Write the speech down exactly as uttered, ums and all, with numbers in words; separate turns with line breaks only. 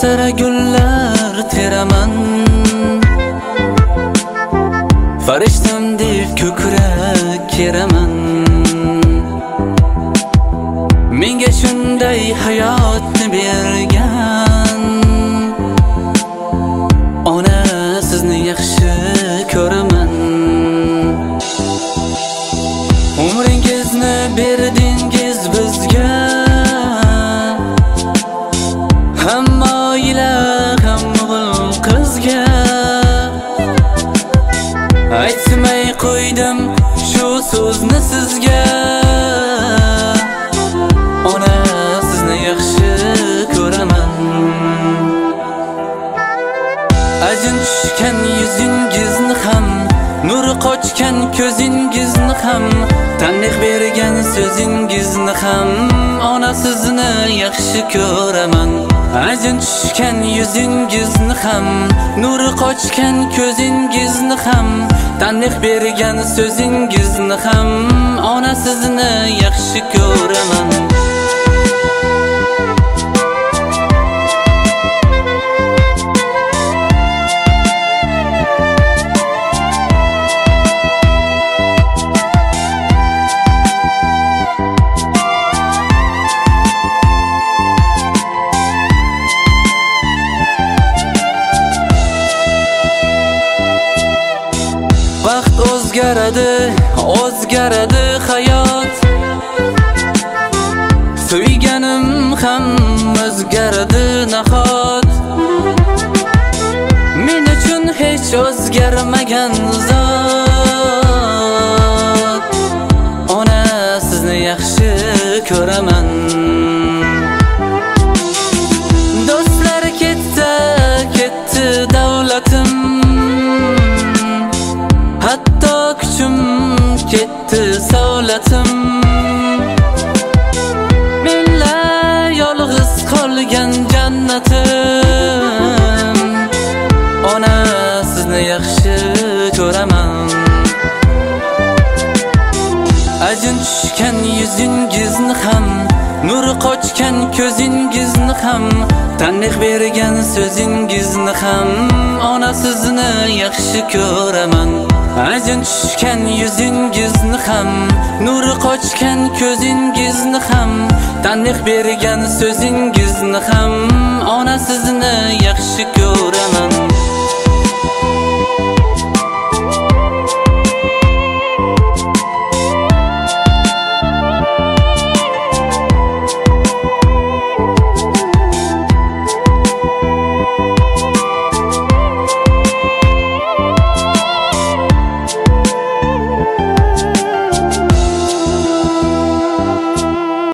sara gullar teraman, farishtam deb ko'krak keraman. Menga shunday hayotni bergan ona, sizni yaxshi ko'raman. Umringizni berdingiz bizga, hamma oila ham o'g'il qizga. Aytmay qo'ydim shu so'zni sizga, ona sizni yaxshi ko'raman. Ajin tushgan yuzingizni ham, nuri qochgan ko'zingizni ham, tanbeh bergan so'zingizni ham, ona sizni yaxshi ko'raman. Ajin tushgan yuzingizni ham, nuri qochgan ko'zingizni ham, tanbeh bergan so'zingizni ham, ona sizni yaxshi ko'raman. Vaqt o'zgaradi, o'zgaradi hayot, suyganim ham o'zgaradi nahot. Men uchun hech o'zgarmagan zot, ona sizni yaxshi ko'raman. Do'stlar ketdi, ketdi davlatim, hatto kuchim ketdi savlatim. Menla yolg'iz qolgan jannatim, ona sizni yaxshi ko'raman. Ajin tushgan yuzingizni ham, nuri qochgan ko'zingizni ham, tanbeh bergan so'zingizni ham, ona sizni yaxshi ko'raman. Ajin tushgan yuzingizni ham, nuri qochgan ko'zingizni ham, tanbeh bergan so'zingizni ham, ona sizni yaxshi ko'raman.